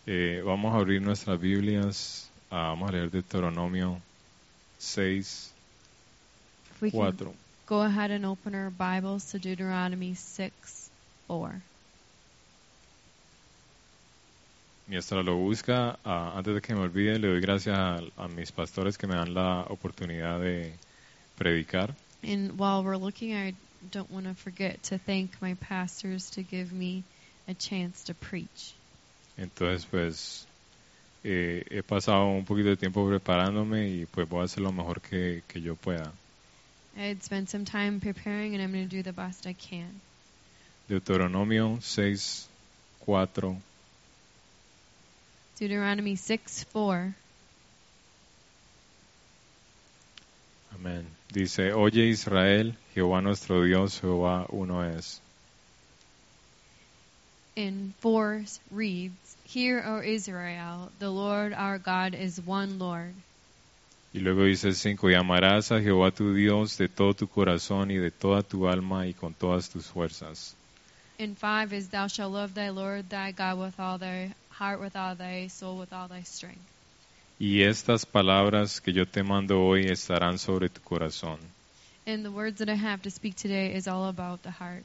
Vamos a abrir nuestras Biblias, vamos a leer Deuteronomio 6, If we can 4. go ahead and open our Bibles to Deuteronomy 6:4. Mientras lo busca, antes de que me olvide, le doy gracias a mis pastores que me dan la oportunidad de predicar. And while we're looking, I don't want to forget to thank my pastors to give me a chance to preach. Entonces, pues, he pasado un poquito de tiempo preparándome y pues voy a hacer lo mejor que yo pueda. I had spent some time preparing, and I'm going to do the best I can. Deuteronomio 6, 4. Deuteronomy 6:4. Amén. Dice, oye Israel, Jehová nuestro Dios, Jehová uno es. In 4 reads, Hear, O Israel, the Lord our God is one Lord. Y luego dice 5, y amarás a Jehová tu Dios de todo tu corazón y de toda tu alma y con todas tus fuerzas. And 5 is, Thou shalt love thy Lord thy God with all thy heart, with all thy soul, with all thy strength. Y estas palabras que yo te mando hoy estarán sobre tu corazón. And the words that I have to speak today is all about the heart.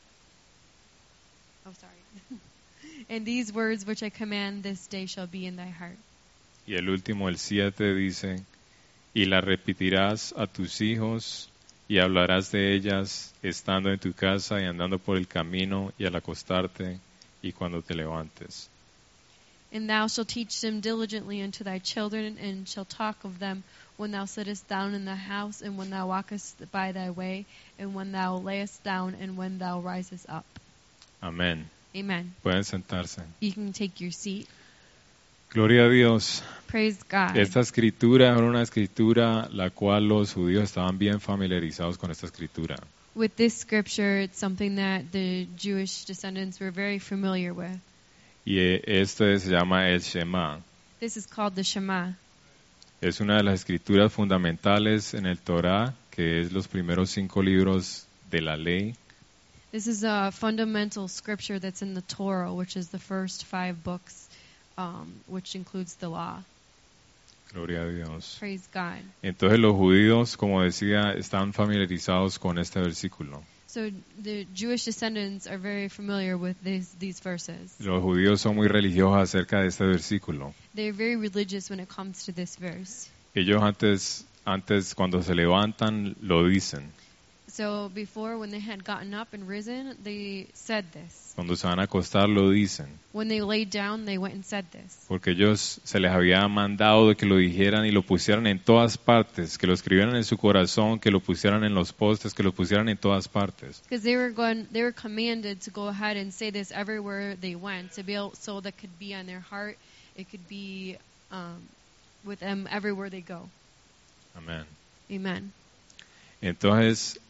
Oh, sorry. And these words which I command this day shall be in thy heart. Y el último, el 7, dice, y las repetirás a tus hijos y hablarás de ellas estando en tu casa y andando por el camino y al acostarte y cuando te levantes. And thou shalt teach them diligently unto thy children, and shalt talk of them when thou sittest down in the house, and when thou walkest by thy way, and when thou layest down, and when thou risest up. Amén. Amen. Pueden sentarse. You can take your seat. Gloria a Dios. Praise God. Esta escritura era una escritura la cual los judíos estaban bien familiarizados con esta escritura. With this scripture, it's something that the Jewish descendants were very familiar with. Y este se llama el Shema. This is called the Shema. Es una de las escrituras fundamentales en el Torá, que es los primeros 5 libros de la ley. This is a fundamental scripture that's in the Torah, which is the first 5 books, which includes the law. Gloria a Dios. Praise God. Entonces los judíos, como decía, están familiarizados con este versículo. So the Jewish descendants are very familiar with these verses. Los judíos son muy religiosos acerca de este versículo. They're very religious when it comes to this verse. Ellos antes cuando se levantan lo dicen. So before, when they had gotten up and risen, they said this. Cuando se van a acostar lo dicen. When they laid down, they went and said this. Porque ellos se les había mandado de que lo dijeran y lo pusieran en todas partes, que lo escribieran en su corazón, que lo pusieran en los postes, que lo pusieran en todas partes. Because they were commanded to go ahead and say this everywhere they went, to be able, so that could be on their heart, it could be with them everywhere they go. Amén. Amen. Entonces,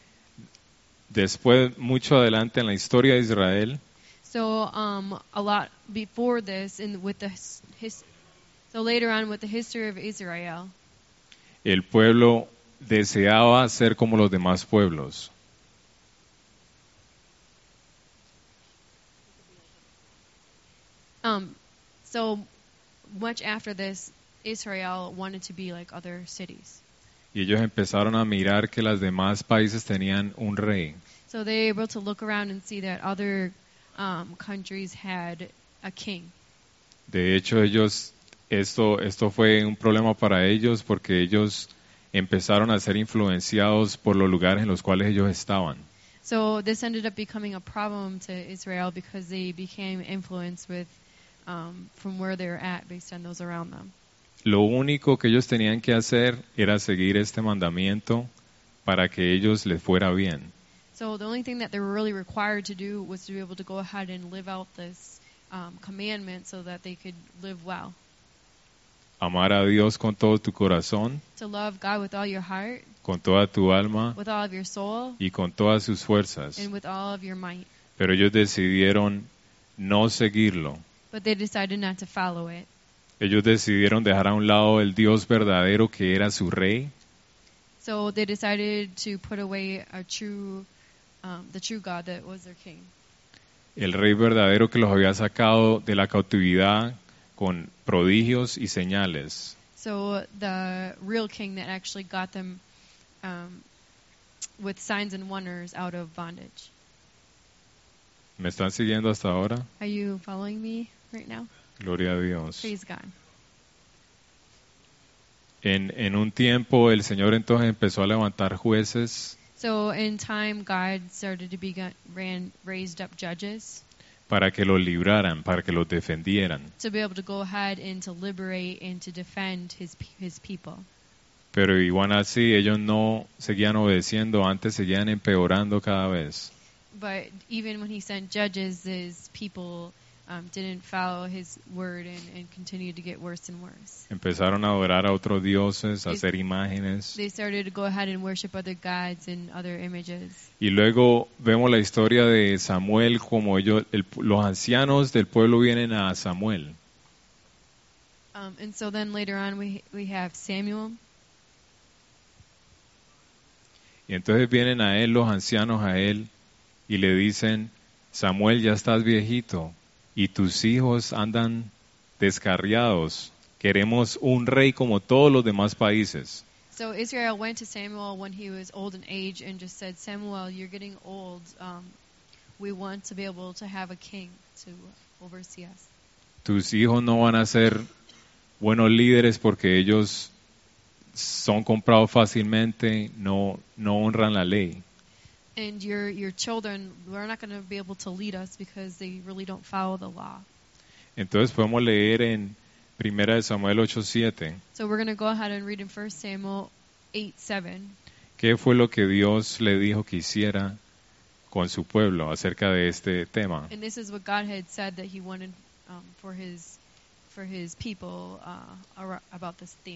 después, mucho adelante en la historia de Israel, So a lot before this, so later on with the history of Israel, el pueblo deseaba ser como los demás pueblos. so much after this, Israel wanted to be like other cities. Y ellos empezaron a mirar que los demás países tenían un rey. So they were able to look around and see that other countries had a king. De hecho, esto fue un problema para ellos porque ellos empezaron a ser influenciados por los lugares en los cuales ellos estaban. So this ended up becoming a problem to Israel because they became influenced with from where they were at based on those around them. Lo único que ellos tenían que hacer era seguir este mandamiento para que ellos les fuera bien. So the only thing that they were really required to do was to be able to go ahead and live out this commandment so that they could live well. Amar a Dios con todo tu corazón, To love God with all your heart, con toda tu alma with all of your soul, y con todas sus fuerzas. and with all of your might. Pero ellos decidieron no seguirlo. But they decided not to follow it. Ellos decidieron dejar a un lado el Dios verdadero que era su rey. So they decided to put away the true God that was their king. El rey verdadero que los había sacado de la cautividad con prodigios y señales. So the real king that actually got them with signs and wonders out of bondage. ¿Me están siguiendo hasta ahora? Are you following me right now? Gloria a Dios. Praise God. En un tiempo el Señor entonces empezó a levantar jueces So in time, God started to raised up judges para que los libraran, para que los defendieran. to be able to go ahead and to liberate and to defend his people. Pero igual así ellos no seguían obedeciendo, antes seguían empeorando cada vez. But even when he sent judges, his people didn't follow his word and continued to get worse and worse. Empezaron a adorar a otros dioses, a hacer imágenes. They started to go ahead and worship other gods and other images. Y luego vemos la historia de Samuel, como los ancianos del pueblo vienen a Samuel. And so then later on we have Samuel. Y entonces vienen a él los ancianos a él y le dicen, Samuel, ya estás viejito y tus hijos andan descarriados. Queremos un rey como todos los demás países. So Israel went to Samuel when he was old in age and just said, Samuel, you're getting old. We want to be able to have a king to oversee us. Tus hijos no van a ser buenos líderes porque ellos son comprados fácilmente, no honran la ley. And your children, we're not going to be able to lead us because they really don't follow the law. Entonces podemos leer en 1 Samuel 8:7. So we're going to go ahead and read in 1 Samuel 8:7. ¿Qué fue lo que Dios le dijo que hiciera con su pueblo acerca de este tema? And this is what God had said that he wanted for his people about this theme.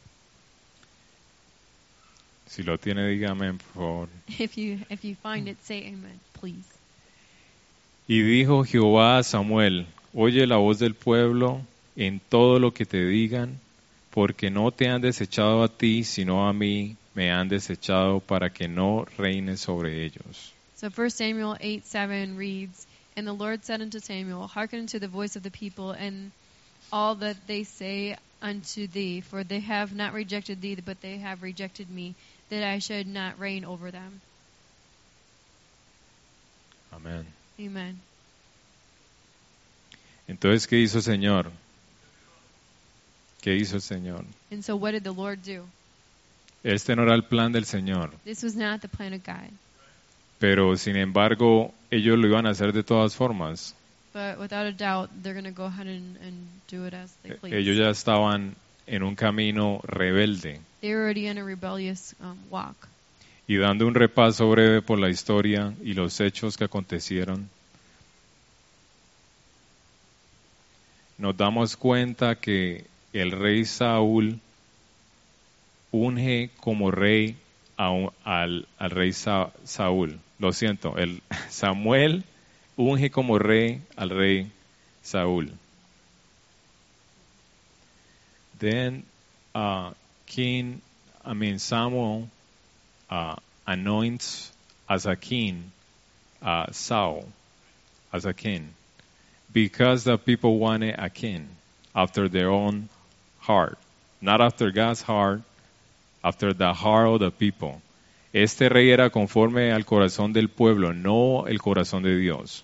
Si lo tiene, dígame, por favor. If you find it, say amen, please. Y dijo Jehová a Samuel, oye la voz del pueblo en todo lo que te digan, porque no te han desechado a ti, sino a mí me han desechado para que no reines sobre ellos. So 1 Samuel 8:7 reads, And the Lord said unto Samuel, Hearken unto the voice of the people, and all that they say unto thee, for they have not rejected thee, but they have rejected me, that I should not reign over them. Amén. Amen. Entonces, ¿qué hizo el Señor? ¿Qué hizo el Señor? And so what did the Lord do? Este no era el plan del Señor, This was not the plan of God. pero sin embargo ellos lo iban a hacer de todas formas. But without a doubt, they're going to go ahead and do it as they please. Ellos ya estaban en un camino rebelde. They were already in a rebellious walk. Y dando un repaso breve por la historia y los hechos que acontecieron, nos damos cuenta que el rey Saúl unge como rey al rey Saúl. Lo siento, el Samuel unge como rey al rey Saúl. Then Samuel anoints as a king Saul as a king because the people wanted a king after their own heart, not after God's heart, after the heart of the people. Este rey era conforme al corazón del pueblo, no el corazón de Dios.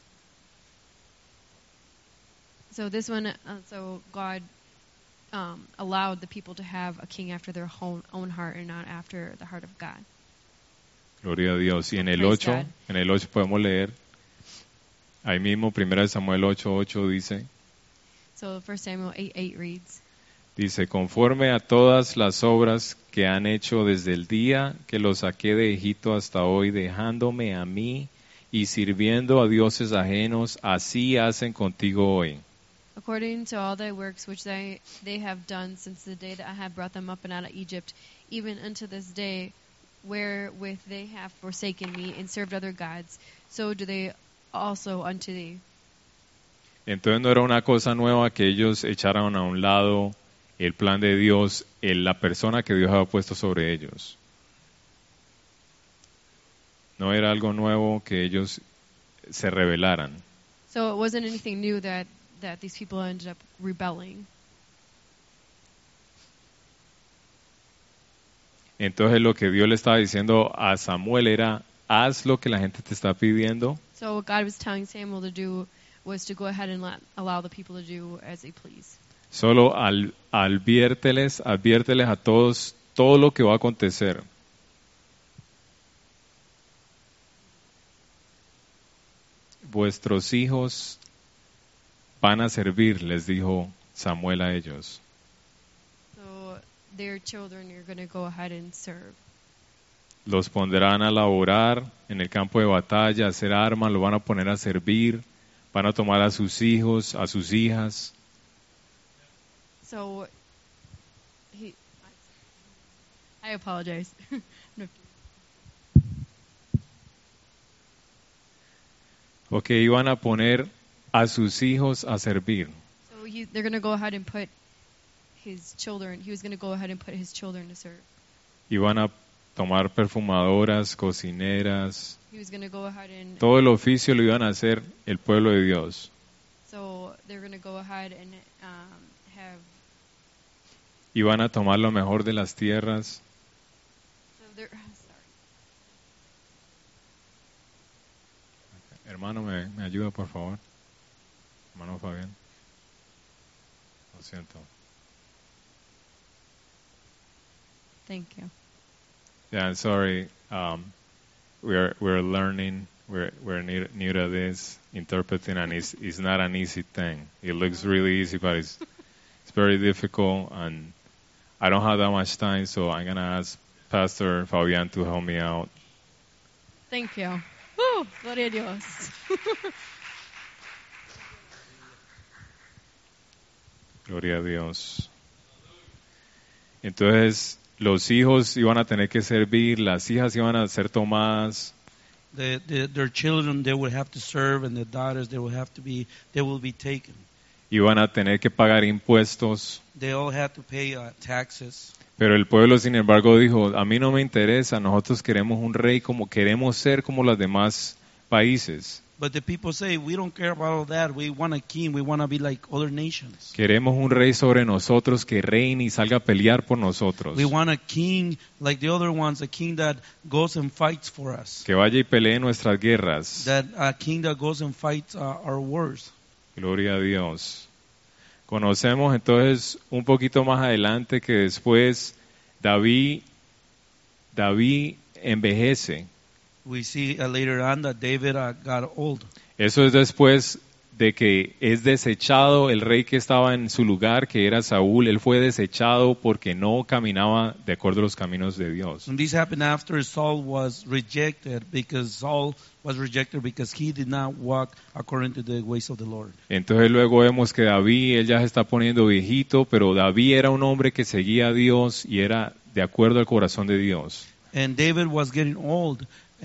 So this one, so God allowed the people to have a king after their own heart and not after the heart of God. Gloria a Dios. Y en el Praise 8, God. en el 8 podemos leer, ahí mismo, 1 Samuel 8:8 dice, So 1 Samuel 8:8 reads, dice, conforme a todas las obras que han hecho desde el día que los saqué de Egipto hasta hoy, dejándome a mí y sirviendo a dioses ajenos, así hacen contigo hoy. According to all thy works which they have done since the day that I have brought them up and out of Egypt, even unto this day, wherewith they have forsaken me and served other gods, so do they also unto thee. Entonces no era una cosa nueva que ellos echaran a un lado el plan de Dios, la persona que Dios había puesto sobre ellos. No era algo nuevo que ellos se rebelaran. So it wasn't anything new that that these people ended up rebelling. Entonces lo que Dios le estaba diciendo a Samuel era, haz lo que la gente te está pidiendo, So what God was telling Samuel to do was to go ahead and allow the people to do as they please. solo adviérteles a todos todo lo que va a acontecer. Vuestros hijos van a servir, les dijo Samuel a ellos. So their children, you're going to go ahead and serve. Los pondrán a laborar en el campo de batalla, a hacer armas, lo van a poner a servir, van a tomar a sus hijos, a sus hijas. So I apologize. Ok, iban a poner a sus hijos a servir. So they're going to go ahead and put his children, he was going to go ahead and put his children to serve. Iban a tomar perfumadoras, cocineras, He was going to go ahead and, todo el oficio lo iban a hacer el pueblo de Dios. so they're going to go ahead and have, Iban a tomar lo mejor de las tierras. so they're, sorry. Hermano, ¿me ayuda por favor? Hermano Fabián. Lo siento. Thank you. Yeah, I'm sorry. We're learning. We're new to this interpreting, and it's not an easy thing. It looks really easy, but it's very difficult, and I don't have that much time, so I'm gonna ask Pastor Fabian to help me out. Thank you. Woo, gloria a Dios. Gloria a Dios. Entonces, los hijos iban a tener que servir, las hijas iban a ser tomadas. Their children, they will have to serve, and their daughters, they will be taken. Iban a tener que pagar impuestos. They all have to pay taxes. Pero el pueblo, sin embargo, dijo, a mí no me interesa, nosotros queremos un rey como queremos ser como los demás países. But the people say, we don't care about all that. We want a king. We want to be like other nations. Queremos un rey sobre nosotros que reine y salga a pelear por nosotros. We want a king like the other ones, a king that goes and fights for us. Que vaya y pelee nuestras guerras. That a king that goes and fights our wars. Gloria a Dios. Conocemos entonces un poquito más adelante que después David envejece. We see later on that David got old. Eso es después de que es desechado el rey que estaba en su lugar, que era Saúl. Él fue desechado porque no caminaba de acuerdo a los caminos de Dios. And this happened after Saul was rejected, because he did not walk according to the ways of the Lord. Entonces luego vemos que David, él ya se está poniendo viejito, pero David era un hombre que seguía a Dios y era de acuerdo al corazón de Dios. And David was getting old.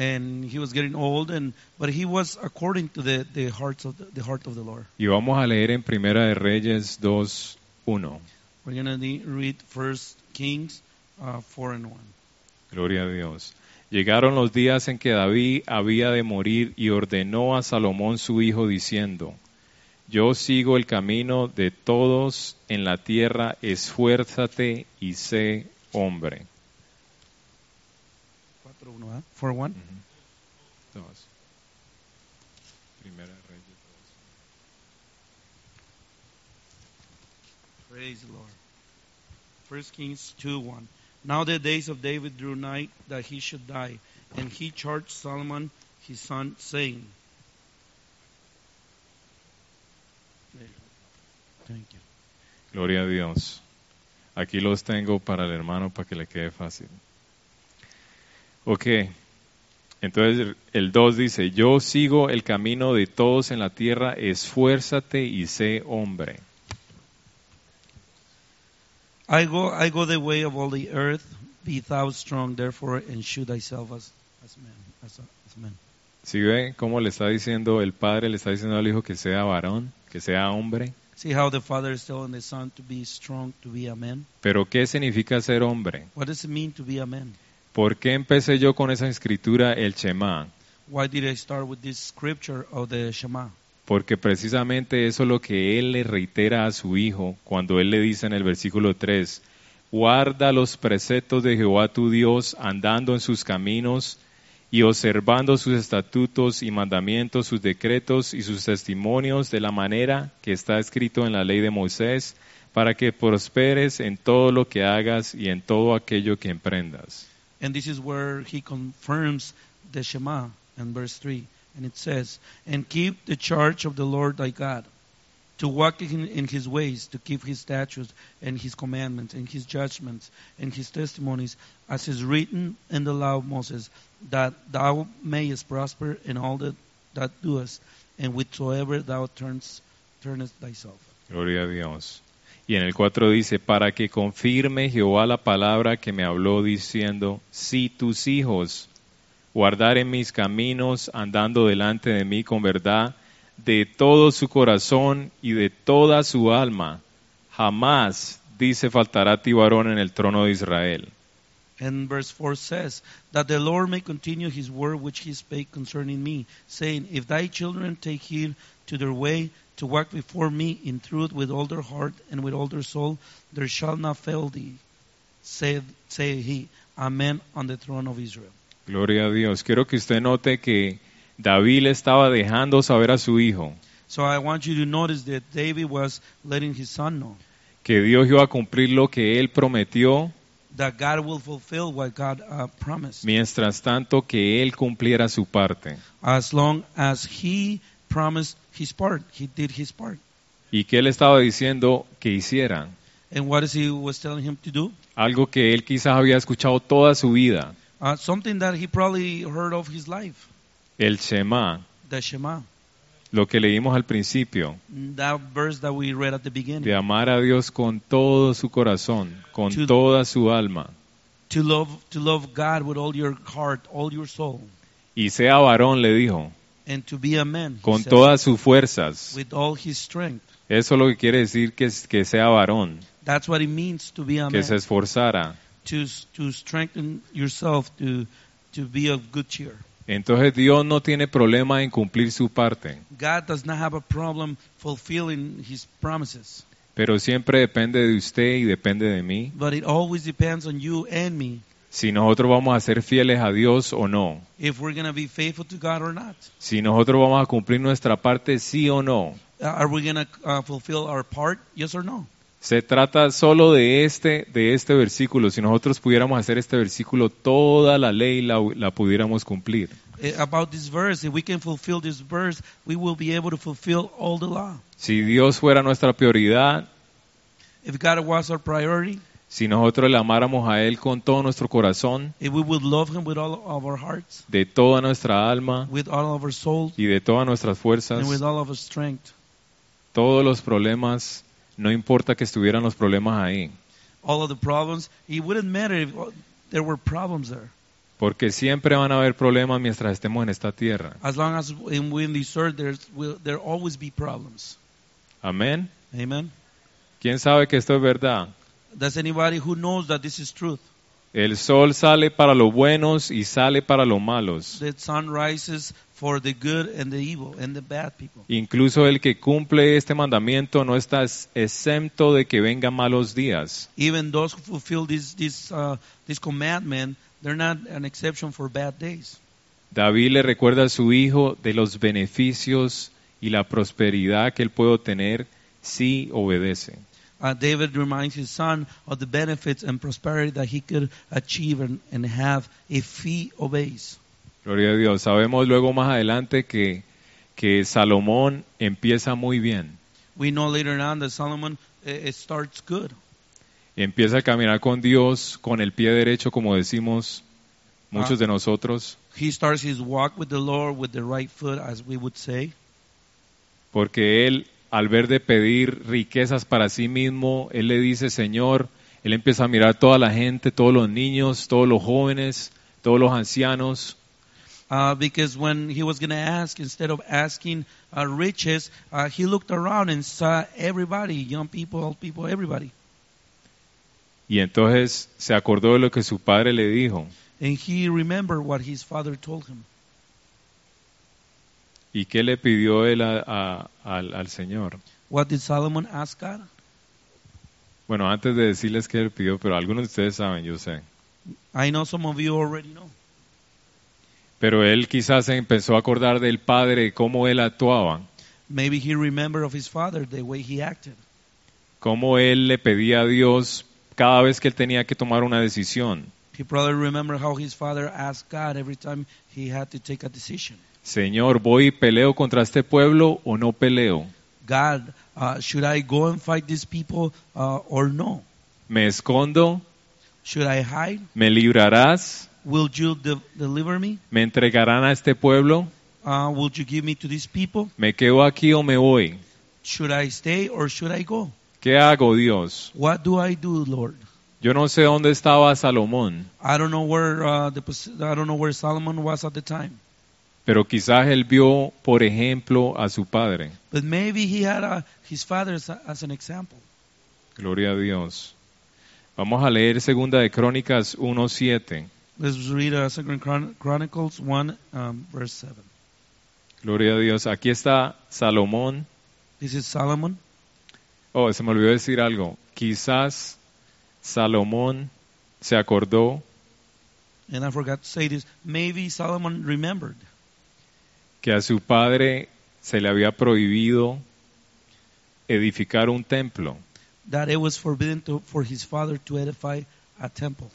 But he was according to the heart of the Lord. Y vamos a leer en Primera de Reyes 2:1. We're going to read 1 Kings 4:1. Gloria a Dios. Llegaron los días en que David había de morir y ordenó a Salomón su hijo diciendo: Yo sigo el camino de todos en la tierra, esfuérzate y sé hombre. 4:1. Dos. Primera de Reyes 2. Praise the Lord. 1 Kings 2:1. Now the days of David drew nigh that he should die, and he charged Solomon his son, saying, Thank you. Gloria a Dios. Aquí los tengo para el hermano para que le quede fácil. Ok. Entonces el 2 dice, yo sigo el camino de todos en la tierra, esfuérzate y sé hombre. I go the way of all the earth, be thou strong, therefore, and shew thyself as man. ¿Sí ve cómo le está diciendo el padre, le está diciendo al hijo que sea varón, que sea hombre? See how the father is telling the son to be strong, to be a man? Pero ¿qué significa ser hombre? What does it mean to be a man? ¿Por qué empecé yo con esa escritura, el Shema? Why did I start with this scripture of the Shema? Porque precisamente eso es lo que él le reitera a su hijo cuando él le dice en el versículo 3, guarda los preceptos de Jehová tu Dios, andando en sus caminos y observando sus estatutos y mandamientos, sus decretos y sus testimonios de la manera que está escrito en la ley de Moisés, para que prosperes en todo lo que hagas y en todo aquello que emprendas. And this is where he confirms the Shema in verse 3. And it says, and keep the charge of the Lord thy God, to walk in his ways, to keep his statutes and his commandments and his judgments and his testimonies, as is written in the law of Moses, that thou mayest prosper in all that doest, and whithersoever thou turnest thyself. Gloria a Dios. Y en el 4 dice, para que confirme Jehová la palabra que me habló diciendo, si tus hijos guardaren mis caminos, andando delante de mí con verdad, de todo su corazón y de toda su alma, jamás, dice, faltará a ti varón en el trono de Israel. And verse 4 says, that the Lord may continue his word which he spake concerning me, saying, if thy children take heed to their way, to walk before me in truth with all their heart and with all their soul, there shall not fail thee, say he, Amen, on the throne of Israel. Gloria a Dios. Quiero que usted note que David le estaba dejando saber a su hijo So I want you to notice that David was letting his son know que Dios iba a cumplir lo que él prometió, that God will fulfill what God promised, mientras tanto que él cumpliera su parte. as long as he promised his part. He did his part. ¿Y qué él estaba diciendo que hiciera? And what is he was telling him to do? Algo que él quizás había escuchado toda su vida, Something that he probably heard of his life, el Shema, the Shema, lo que leímos al principio, that verse that we read at the beginning. de amar a Dios con todo su corazón, con To- toda su alma, To love God with all your heart, all your soul, y sea varón, le dijo, and to be a man, he con said, todas sus fuerzas. with all his strength. Eso es lo que quiere decir que sea varón, That's what it means to be a que man. se esforzara. To strengthen yourself, to be of good cheer. Entonces Dios no tiene problema en cumplir su parte, God does not have a problem fulfilling his promises, pero siempre depende de usted y depende de mí but it always depends on you and me si nosotros vamos a ser fieles a Dios o no, if we're going to be faithful to God or not. si nosotros vamos a cumplir nuestra parte sí o no. Are we going to fulfill our part? Yes or no? Se trata solo de este versículo. Si nosotros pudiéramos hacer este versículo, toda la ley la pudiéramos cumplir. About this verse, if we can fulfill this verse, we will be able to fulfill all the law. Si Dios fuera nuestra prioridad, If God was our priority, si nosotros le amáramos a Él con todo nuestro corazón, if we would love him with all of our hearts, de toda nuestra alma with all of our soul, y de todas nuestras fuerzas, and with all of our strength, todos los problemas, no importa que estuvieran los problemas ahí, all of the problems, it wouldn't matter if there were problems there. porque siempre van a haber problemas mientras estemos en esta tierra. As long as we're in this earth, there always be problems. Amén. Amen. ¿Quién sabe que esto es verdad? Does anybody who knows that this is truth? El sol sale para los buenos y sale para los malos. The sun rises for the good and the evil and the bad people. Incluso el que cumple este mandamiento no está exento de que vengan malos días. Even those who fulfill this commandment, they're not an exception for bad days. David le recuerda a su hijo de los beneficios y la prosperidad que él puede obtener si obedece. David reminds his son of the benefits and prosperity that he could achieve and have if he obeys. Gloria a Dios. Sabemos luego más adelante que Salomón empieza muy bien. We know later on that Solomon it starts good. Empieza a caminar con Dios con el pie derecho, como decimos muchos de nosotros, He starts his walk with the Lord with the right foot, as we would say. porque él, al ver de pedir riquezas para sí mismo, él le dice, Señor, él empieza a mirar toda la gente, todos los niños, todos los jóvenes, todos los ancianos, Because when he was going to ask, instead of asking riches, he looked around and saw everybody, young people, old people, everybody. y entonces se acordó de lo que su padre le dijo. And he remembered what his father told him. ¿Y qué le pidió él al Señor? What did Solomon ask God? Bueno, antes de decirles qué le pidió, pero algunos de ustedes saben, yo sé. I know some of you already know. Pero él quizás se empezó a acordar del Padre, cómo él actuaba, Maybe he remembered of his father, the way he acted. cómo él le pedía a Dios cada vez que él tenía que tomar una decisión. He probably remembered how his father asked God every time he had to take a decision. Señor, ¿voy y peleo contra este pueblo o no peleo? God, should I go and fight these people or no? ¿Me escondo? Should I hide? ¿Me librarás? Will you deliver me? ¿Me entregarán a este pueblo? Will you give me to these people? ¿Me quedo aquí o me voy? Should I stay or should I go? ¿Qué hago, Dios? What do I do, Lord? Yo no sé dónde estaba Salomón, I don't know where Solomon was at the time, pero quizás él vio, por ejemplo, a su padre. but maybe he had his father as an example. Gloria a Dios. Vamos a leer Segunda de Crónicas 1:7. Let's read 2 Chronicles 1, verse 7. Gloria a Dios. Aquí está Salomón. This is Solomon. Oh, se me olvidó decir algo. Quizás Salomón se acordó And I forgot to say this. Maybe Solomon remembered que a su padre se le había prohibido edificar un templo. that it was forbidden for his father to edify a temple.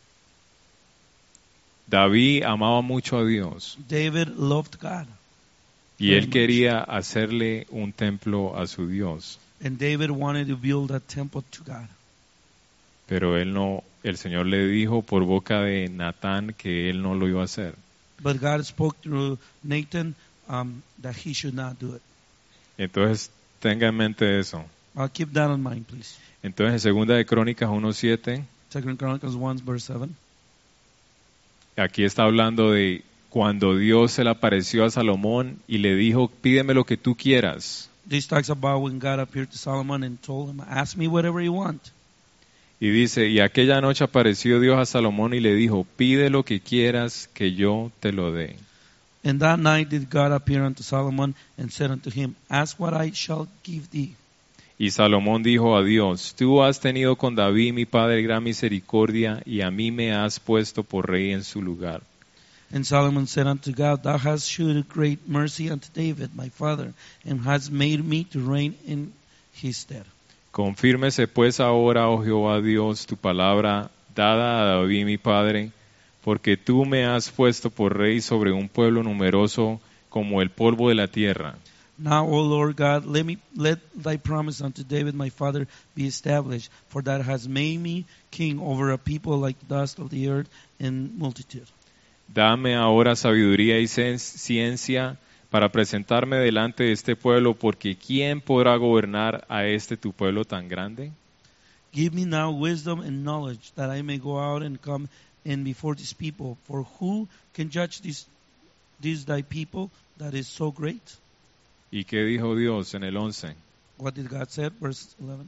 David amaba mucho a Dios David loved God, y Very él much. quería hacerle un templo a su Dios, and David wanted to build a temple to God. pero el Señor le dijo por boca de Natán que él no lo iba a hacer. But God spoke through Nathan that he should not do it. Entonces, tenga en mente eso. Keep that in mind, please. Entonces, en Segunda de Crónicas 1:7, 2 Chronicles 1, verse 7. aquí está hablando de cuando Dios se le apareció a Salomón y le dijo, pídeme lo que tú quieras. This talks about when God appeared to Solomon and told him, ask me whatever you want. Y dice, y aquella noche apareció Dios a Salomón y le dijo, pide lo que quieras que yo te lo dé. And that night did God appear unto Solomon and said unto him, ask what I shall give thee. Y Salomón dijo a Dios, tú has tenido con David mi padre gran misericordia y a mí me has puesto por rey en su lugar. And Solomon said unto God, thou hast shewed great mercy unto David my father, and hast made me to reign in his stead. Confírmese pues ahora, oh Jehová Dios, tu palabra dada a David mi padre, porque tú me has puesto por rey sobre un pueblo numeroso como el polvo de la tierra. Now, O Lord God, let thy promise unto David my father be established, for thou hast made me king over a people like the dust of the earth in multitude. Dame ahora sabiduría y ciencia para presentarme delante de este pueblo, porque ¿quién podrá gobernar a este tu pueblo tan grande? Give me now wisdom and knowledge, that I may go out and come in before this people. For who can judge this thy people that is so great? ¿Y qué dijo Dios en el 11? What did God say? Verse 11.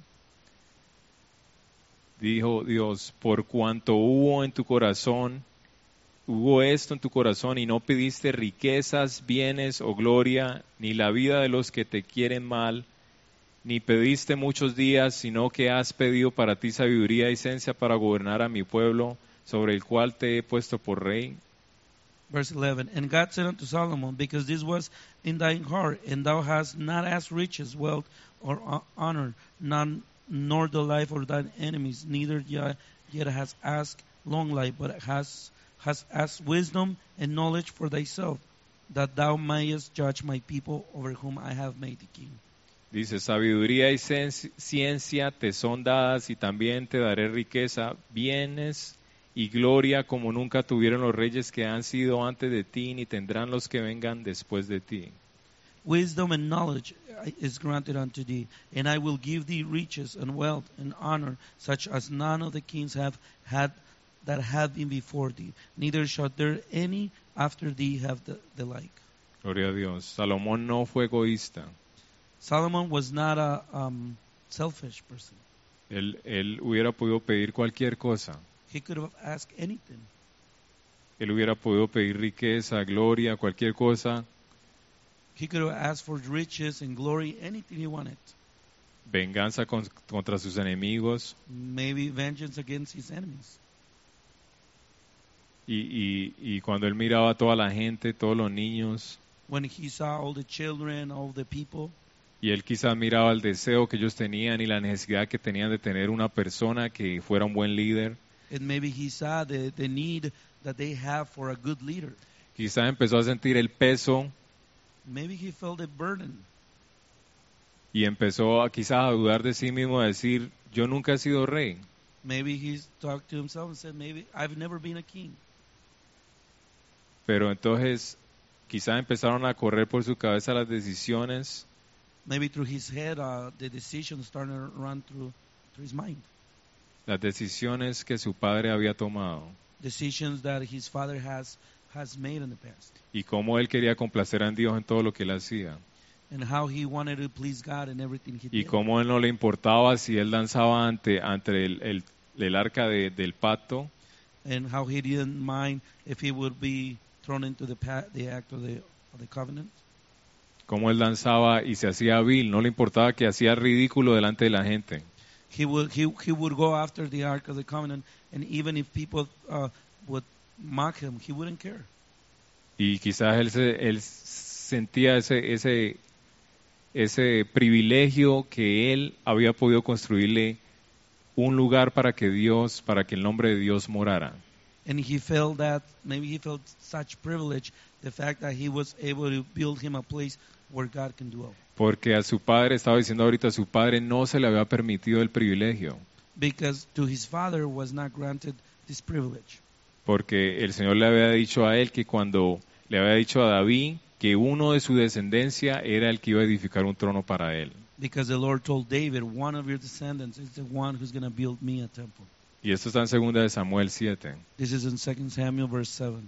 Dijo Dios, por cuanto hubo esto en tu corazón y no pediste riquezas, bienes o gloria, ni la vida de los que te quieren mal, ni pediste muchos días, sino que has pedido para ti sabiduría y ciencia para gobernar a mi pueblo, sobre el cual te he puesto por rey. Verse 11. And God said unto Solomon, because this was in thine heart, and thou hast not asked riches, wealth, or honor, nor the life of thine enemies, neither yet hast asked long life, but hast asked wisdom and knowledge for thyself, that thou mayest judge my people over whom I have made thee king. Dice, sabiduría y ciencia te son dadas y también te daré riqueza, bienes y gloria como nunca tuvieron los reyes que han sido antes de ti, ni tendrán los que vengan después de ti. Wisdom and knowledge is granted unto thee, and I will give thee riches and wealth and honor, such as none of the kings have had that have been before thee, neither shall there any after thee have the like. Gloria a Dios. Salomón no fue egoísta. Solomon was not a selfish person. Él hubiera podido pedir cualquier cosa. He could have asked anything. Él hubiera podido pedir riqueza, gloria, cualquier cosa. He could have asked for riches and glory, anything he wanted. venganza contra sus enemigos Maybe vengeance against his enemies. y cuando él miraba a toda la gente, todos los niños, When he saw all the children, all the people, y él quizás miraba el deseo que ellos tenían y la necesidad que tenían de tener una persona que fuera un buen líder, and maybe he saw the need that they have for a good leader. quizás empezó a sentir el peso Maybe he felt a burden. y empezó quizás a dudar de sí mismo, a decir, yo nunca he sido rey. Maybe he talked to himself and said, maybe I've never been a king. Pero entonces quizás empezaron a correr por su cabeza las decisiones Maybe through his head, the decisions started to run through his mind. las decisiones que su padre había tomado Decisions that his father has made in the past. y cómo él quería complacer a Dios en todo lo que él hacía And how he wanted to please God in everything he y did. cómo él no le importaba si él danzaba ante el arca del pacto And how he didn't mind if he would be thrown into the act of the covenant. cómo él danzaba y se hacía vil, no le importaba que hacía ridículo delante de la gente. He would go after the ark of the covenant, and even if people would mock him, he wouldn't care. Y quizás él sentía ese privilegio que él había podido construirle un lugar para que el nombre de Dios morara. And maybe he felt such privilege, the fact that he was able to build him a place where God can dwell. Porque a su padre, estaba diciendo ahorita, a su padre no se le había permitido el privilegio. Because to his father was not granted this privilege. Porque el Señor le había dicho a él que cuando le había dicho a David que uno de su descendencia era el que iba a edificar un trono para él. Because the Lord told David, one of your descendants is the one who's going to build me a temple. Y esto está en 2 de Samuel 7. This is in 2 Samuel verse 7.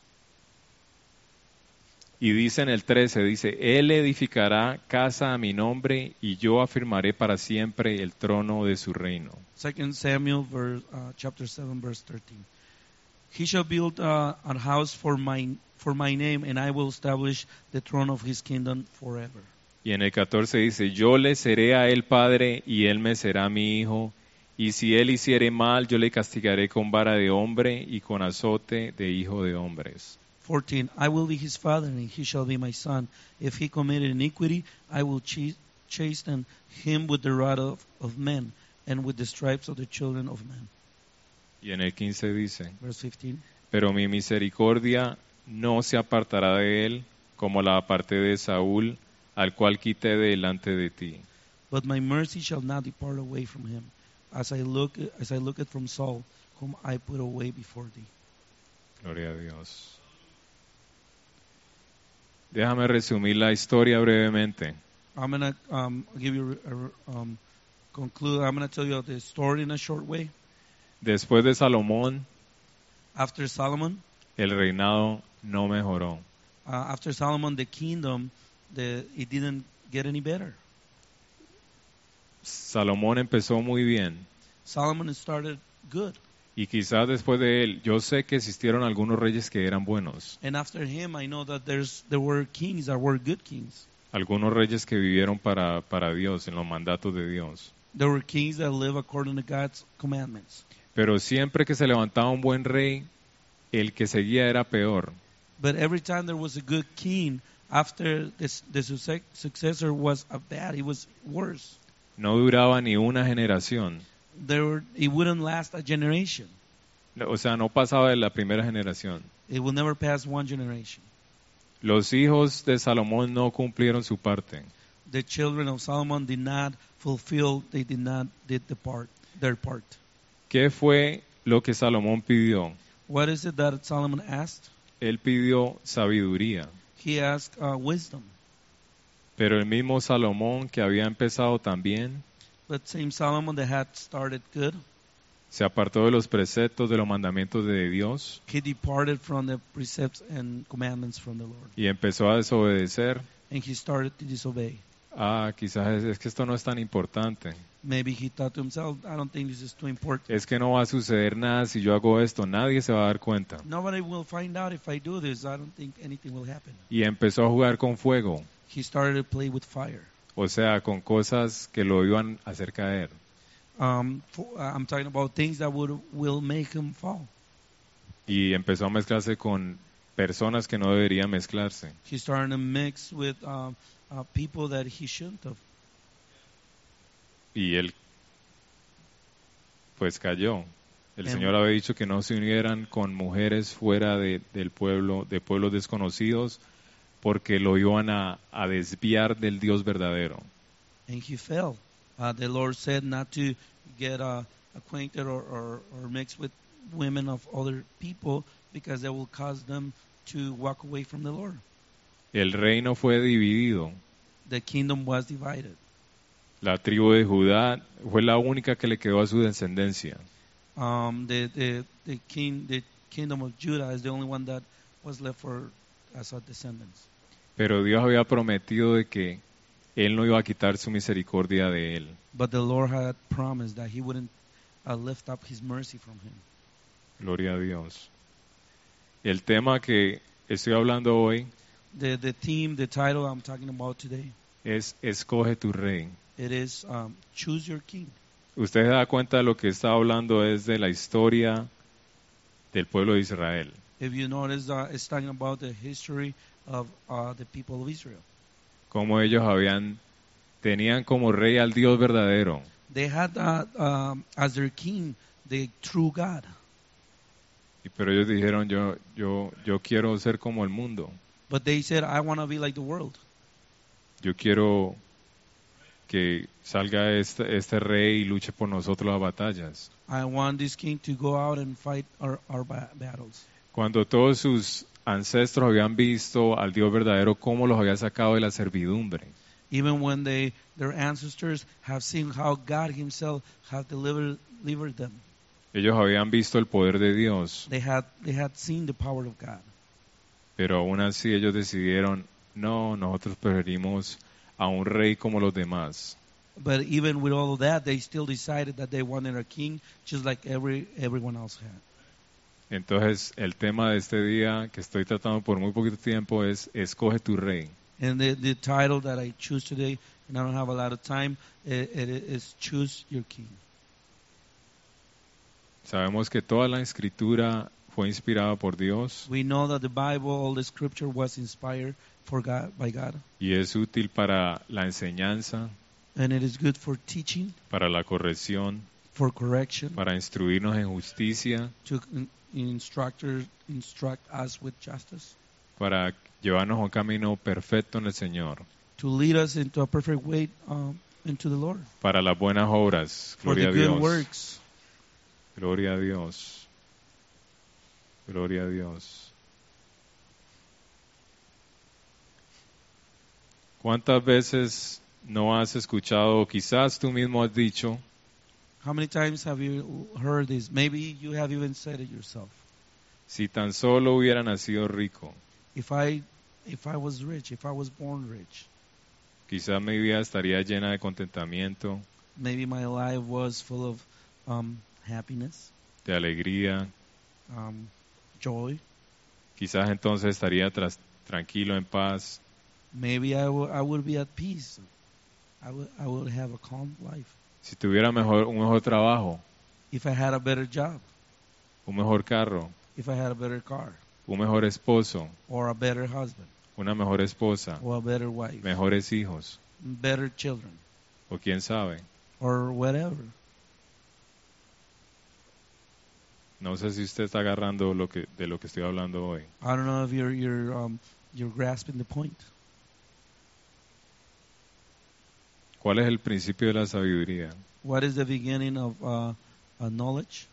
Y dice en el 13, dice, Él edificará casa a mi nombre y yo afirmaré para siempre el trono de su reino. 2 Samuel chapter 7 verse 13. He shall build a house for my name, and I will establish the throne of his kingdom forever. Y en el 14 dice, yo le seré a él padre y él me será mi hijo. Y si él hiciere mal, yo le castigaré con vara de hombre y con azote de hijo de hombres. 14. I will be his father, and he shall be my son. If he committed iniquity, I will chasten him with the rod of men, and with the stripes of the children of men. Y en el 15 dice, Verse 15. pero mi misericordia no se apartará de él, como la aparté de Saúl, al cual quité de delante de ti. But my mercy shall not depart away from him, as I look it from Saul, whom I put away before thee. Gloria a Dios. Déjame resumir la historia brevemente. I'm going to give you conclude. I'm going to tell you the story in a short way. Después de Salomón, After Solomon, el reinado no mejoró. after Solomon, the kingdom, it didn't get any better. Salomón empezó muy bien. Solomon started good. Y quizás después de él, yo sé que existieron algunos reyes que eran buenos. And after him, I know that there were kings that were good kings. Algunos reyes que vivieron para Dios, en los mandatos de Dios. There were kings that live according to God's commandments. Pero siempre que se levantaba un buen rey, el que seguía era peor. But every time there was a good king, after the successor was bad, it was worse. No duraba ni una generación. It wouldn't last a generation. O sea, no pasaba de la primera generación. It will never pass one generation. Los hijos de Salomón no cumplieron su parte. The children of Solomon did not fulfill, they did not did their part. ¿Qué fue lo que Salomón pidió? What is it that Solomon asked? Él pidió sabiduría. He asked wisdom. Pero el mismo Salomón que había empezado tan bien, But same Solomon that had started good, se apartó de los preceptos, de los mandamientos de Dios he departed from the precepts and commandments from the Lord. y empezó a desobedecer. And he started to disobey. Quizás es que esto no es tan importante. Maybe he thought to himself, I don't think this is too important. Es que no va a suceder nada si yo hago esto, nadie se va a dar cuenta. Nobody will find out if I do this. I don't think anything will happen. Y empezó a jugar con fuego. he started to play with fire. O sea, con cosas que lo iban a hacer caer. I'm talking about things that will make him fall. Y empezó a mezclarse con personas que no deberían mezclarse. He started to mix with people that he shouldn't have. Y él pues cayó. El Em- Señor había dicho que no se unieran con mujeres fuera del pueblo, de pueblos desconocidos, porque lo iban a desviar del Dios verdadero. And he fell. The Lord said not to get acquainted or mix with women of other people because that will cause them to walk away from the Lord. El reino fue dividido. The kingdom was divided. La tribu de Judá fue la única que le quedó a su descendencia. The kingdom of Judah is the only one that was left as a descendants. Pero Dios había prometido de que Él no iba a quitar su misericordia de él. But the Lord had promised that he wouldn't lift up his mercy from him. Gloria a Dios. El tema que estoy hablando hoy The theme, the title I'm talking about today, es Escoge tu rey. it is Choose Your King. Usted se da cuenta de lo que está hablando es de la historia del pueblo de Israel. If you notice, it's talking about the history of the people of Israel. Cómo ellos tenían como rey al Dios verdadero. They had as their king the true God. Pero ellos dijeron, yo quiero ser como el mundo. But they said, I want to be like the world. Yo quiero que salga este rey y luche por nosotros las batallas. I want this king to go out and fight our battles. Cuando todos sus ancestros habían visto al Dios verdadero, cómo los había sacado de la servidumbre. Even when their ancestors have seen how God himself have delivered them. Ellos habían visto el poder de Dios, They had seen the power of God. pero aún así ellos decidieron, no, nosotros preferimos a un rey como los demás. But even with all of that, they still decided that they wanted a king just like everyone else had. Entonces, el tema de este día que estoy tratando por muy poquito tiempo es Escoge tu rey. And the title that I choose today, and I don't have a lot of time, it is Choose Your King. Sabemos que toda la escritura fue inspirada por Dios We know that the Bible, all the scripture was inspired by God. y es útil para la enseñanza, And it is good for teaching, para la corrección, for correction, para instruirnos en justicia, to instruct us with justice, para llevarnos a un camino perfecto en el Señor, to lead us into a perfect way into the Lord. para las buenas obras. For Gloria the a good Dios. works. Gloria a Dios. Gloria a Dios. ¿Cuántas veces no has escuchado, o quizás tú mismo has dicho, How many times have you heard this? Maybe you have even said it yourself. si tan solo hubiera nacido rico, If I was rich, if I was born rich, quizás mi vida estaría llena de contentamiento, maybe my life was full of happiness, de alegría, joy. quizás entonces estaría tranquilo, en paz. Maybe I would be at peace. I would have a calm life. Si tuviera un mejor trabajo, If I had a better job, un mejor carro, if I had a better car, un mejor esposo, or a better husband, una mejor esposa, or a better wife, mejores hijos, better children, o quién sabe. or whatever. No sé si usted está agarrando de lo que estoy hablando hoy. I don't know if you're grasping the point. ¿Cuál es el principio de la sabiduría? What is the beginning of knowledge?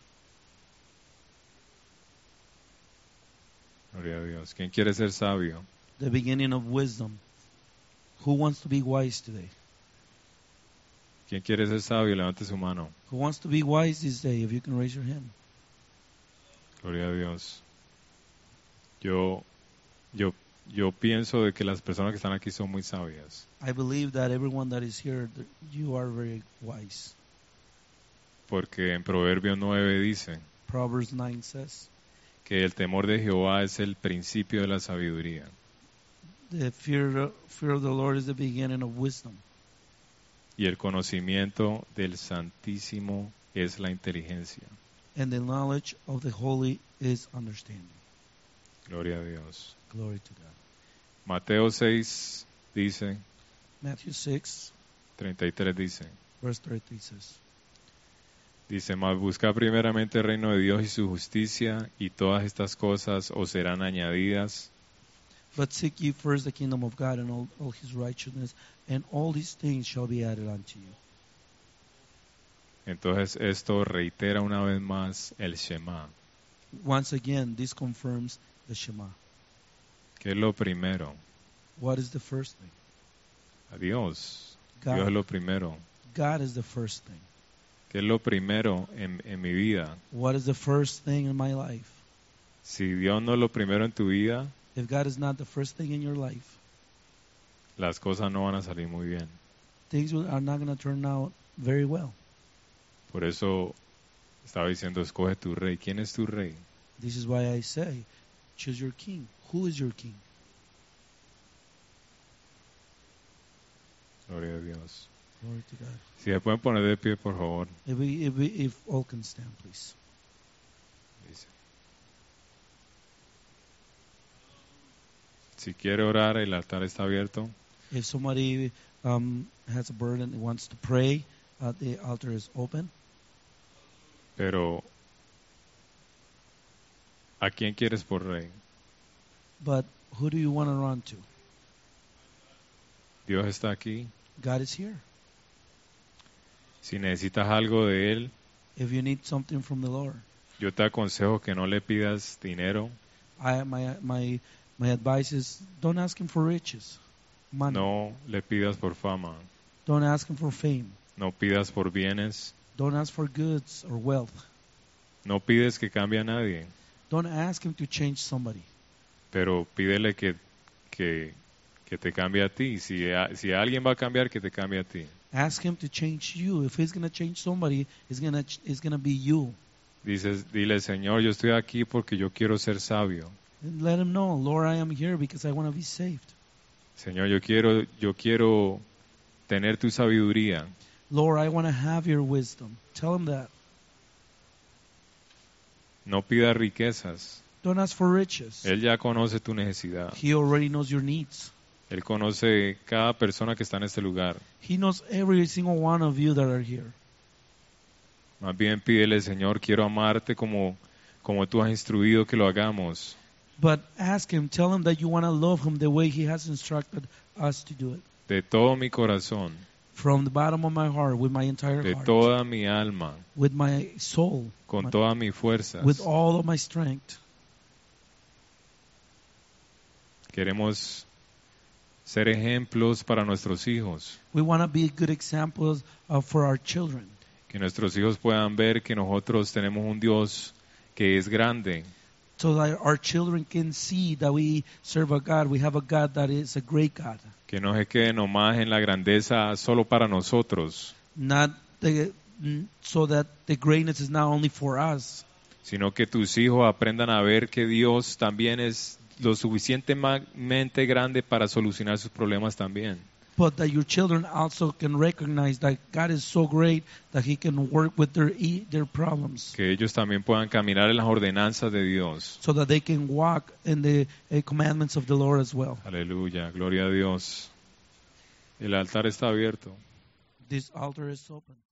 Gloria a Dios. ¿Quién quiere ser sabio? The beginning of wisdom. Who wants to be wise today? ¿Quién quiere ser sabio? Levante su mano. Who wants to be wise this day? If you can raise your hand. Gloria a Dios. Yo pienso de que las personas que están aquí son muy sabias. I believe that everyone that is here, you are very wise. Porque en Proverbios 9 dice Proverbs 9 says que el temor de Jehová es el principio de la sabiduría. The fear of the Lord is the beginning of wisdom. Y el conocimiento del Santísimo es la inteligencia. And the knowledge of the Holy is understanding. Gloria a Dios. Glory to God. Mateo 6 dice, Matthew 6, 33 dice, verse 33 says, mas busca primeramente el reino de Dios y su justicia, y todas estas cosas os serán añadidas. But seek ye first the kingdom of God and all his righteousness, and all these things shall be added unto you. Entonces esto reitera una vez más el Shema. Once again, this confirms the Shema. ¿Qué es lo primero? What is the first thing? A Dios. God. Dios es lo primero. God is the first thing. ¿Qué es lo primero en mi vida? What is the first thing in my life? Si Dios no es lo primero en tu vida, If God is not the first thing in your life, las cosas no van a salir muy bien. things are not going to turn out very well. Por eso estaba diciendo, escoge tu rey. ¿Quién es tu rey? This is why I say, choose your king. Who is your king? Gloria a Dios. Glory to God. Si se pueden poner de pie, por favor. If all can stand, please. Dice. Si quiere orar, el altar está abierto. If somebody has a burden and wants to pray, the altar is open. Pero, ¿a quién quieres por rey? But who do you want to run to? Dios está aquí. God is here. Si necesitas algo de Él, If you need something from the Lord, yo te aconsejo que no le pidas dinero, my advice is don't ask him for riches, money. no le pidas por fama, Don't ask him for fame. no pidas por bienes, Don't ask for goods or wealth. no pides que cambie a nadie, Don't ask him to change somebody. pero pídele que te cambie a ti. Si alguien va a cambiar, que te cambie a ti. Ask him to change you. If he's going to change somebody, it's going to be you. Dile, Señor, yo estoy aquí porque yo quiero ser sabio. And let him know, Lord, I am here because I want to be saved. Señor, yo quiero tener tu sabiduría. Lord, I want to have your wisdom. Tell him that. No pida riquezas. Don't ask for riches. Él ya conoce tu necesidad. He already knows your needs. Él conoce cada persona que está en este lugar. He knows every single one of you that are here. Más bien pídele, Señor, quiero amarte como tú has instruido que lo hagamos. But ask him, tell him that you want to love him the way he has instructed us to do it. De todo mi corazón, From the bottom of my heart, with my entire de heart, toda mi alma, with my soul, con todas mis fuerzas. with all of my strength. Queremos ser ejemplos para nuestros hijos. We want to be good examples for our children. Que nuestros hijos puedan ver que nosotros tenemos un Dios que es grande, So that our children can see that we serve a God. We have a God that is a great God. que no se quede nomás en la grandeza solo para nosotros, So that the greatness is not only for us, sino que tus hijos aprendan a ver que Dios también es lo suficientemente grande para solucionar sus problemas también. but that your children also can recognize that God is so great that He can work with their problems, Que ellos también puedan caminar en las ordenanzas de Dios. so that they can walk in the commandments of the Lord as well. Aleluya, gloria a Dios. El altar está abierto. This altar is open.